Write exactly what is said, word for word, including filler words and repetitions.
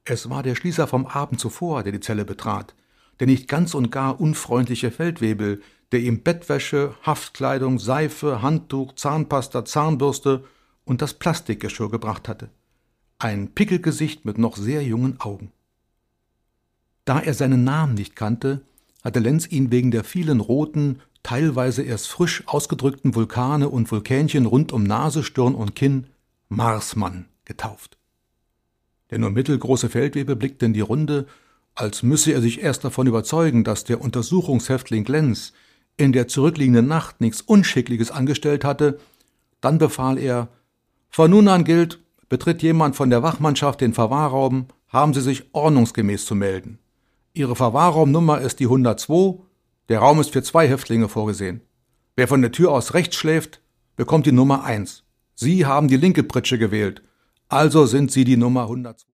Es war der Schließer vom Abend zuvor, der die Zelle betrat, der nicht ganz und gar unfreundliche Feldwebel, der ihm Bettwäsche, Haftkleidung, Seife, Handtuch, Zahnpasta, Zahnbürste und das Plastikgeschirr gebracht hatte. Ein Pickelgesicht mit noch sehr jungen Augen. Da er seinen Namen nicht kannte, hatte Lenz ihn wegen der vielen roten, teilweise erst frisch ausgedrückten Vulkane und Vulkänchen rund um Nase, Stirn und Kinn Marsmann getauft. Der nur mittelgroße Feldwebel blickte in die Runde, als müsse er sich erst davon überzeugen, dass der Untersuchungshäftling Lenz in der zurückliegenden Nacht nichts Unschickliches angestellt hatte. Dann befahl er: »Von nun an gilt, betritt jemand von der Wachmannschaft den Verwahrraum, haben Sie sich ordnungsgemäß zu melden. Ihre Verwahrraumnummer ist die hundertzwei, der Raum ist für zwei Häftlinge vorgesehen. Wer von der Tür aus rechts schläft, bekommt die Nummer eins. Sie haben die linke Pritsche gewählt, also sind Sie die Nummer hundertzwei.«